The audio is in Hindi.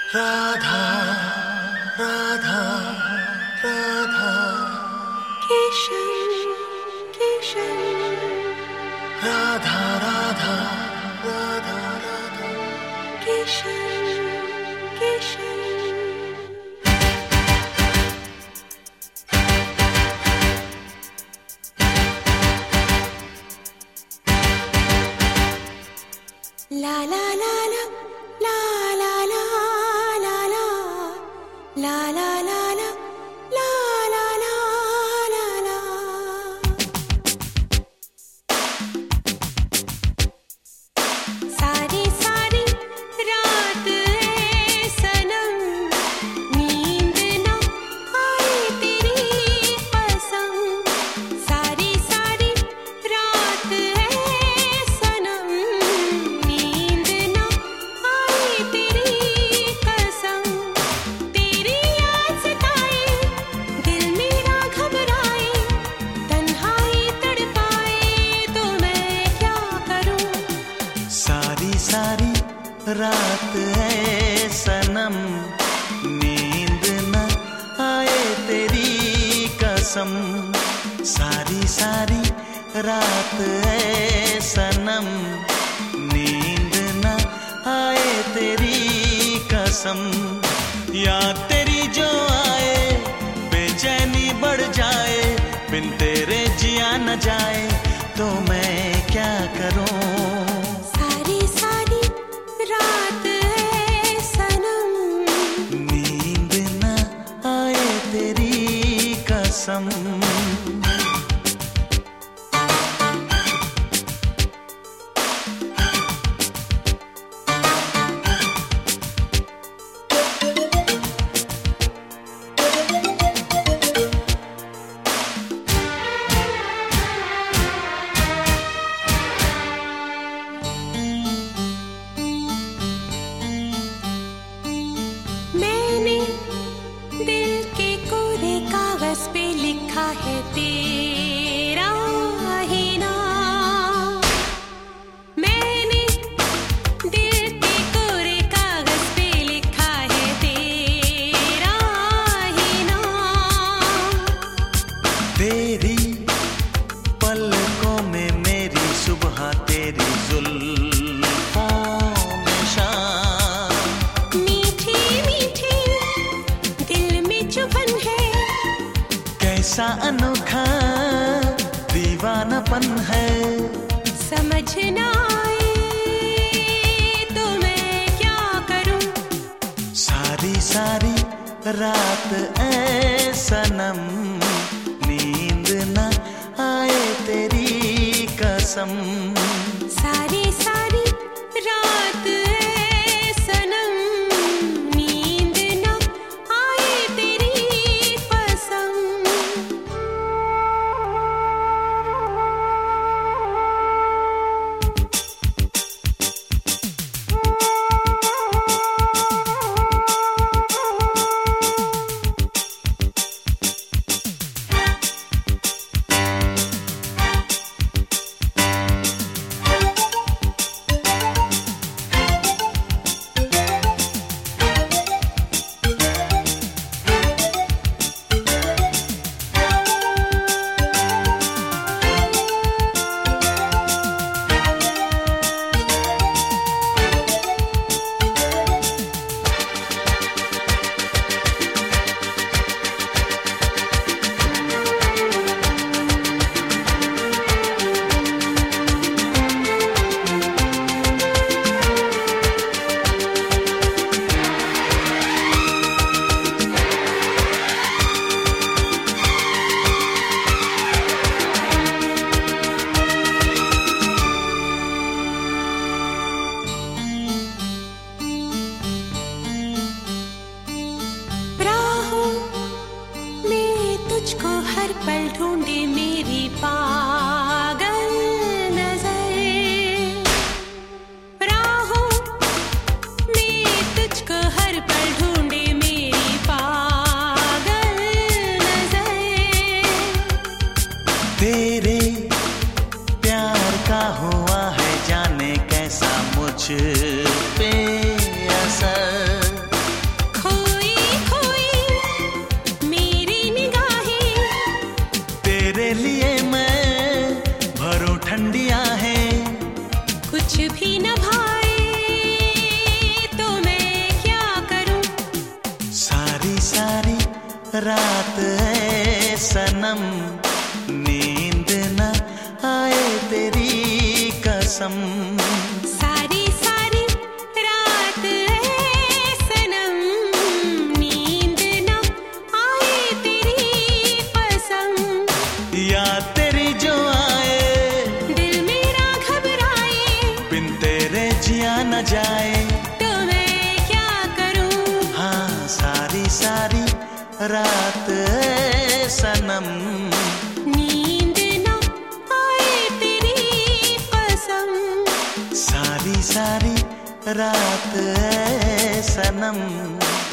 राधा राधा राधा केशव केशव राधा राधा राधा राधा केशव केशव ला ला ला ला ला ला ला ला ला ला ला ला ला ला ला ला ला सारी सारी रात है सनम नींद ना आए तेरी कसम सारी सारी रात है सनम नींद ना आए तेरी कसम तेरी याद सताए दिल मेरा घबराए तन्हाई तड़पाए तो मैं क्या करूं सारी सारी रात है सनम नींद न आए तेरी कसम सारी सारी रात है सनम नींद न आए तेरी कसम याद तेरी जो आए बेचैनी बढ़ जाए बिन तेरे जिया न जाए तो मैं क्या करूं सारी सारी रात है सनम नींद न आए तेरी कसम मैंने दिल के कोरे कागज पे लिखा है तेरा ही नाम मैंने दिल के कोरे कागज पे लिखा है तेरा ही नाम तेरी पलकों में मेरी सुबह तेरी जुल्फों में शाम मीठी मीठी दिल में चुभन है कैसा अनोखा दीवानापन है समझ ना आए तो मैं क्या करूं सारी सारी रात ऐ सनम नींद न आए तेरी कसम सारी सारी रात है सनम नींद ना आए तेरी कसम राहों में तुझको हर पल ढूंढे मेरी पागल नजर राहों में तुझको हर पल ढूंढे मेरी पागल नजर तेरे प्यार का हुआ है जाने कैसा मुझ पे असर सनम, नींद न आए तेरी कसम। सारी सारी रात ऐ सनम, नींद न आए तेरी कसम। याद तेरी जो आए, दिल मेरा घबराए, बिन तेरे जिया न जाए। तो मैं क्या करूं? हाँ सारी सारी रात ऐ सनम, नींद न आए तेरी कसम। सारी सारी रात ऐ सनम।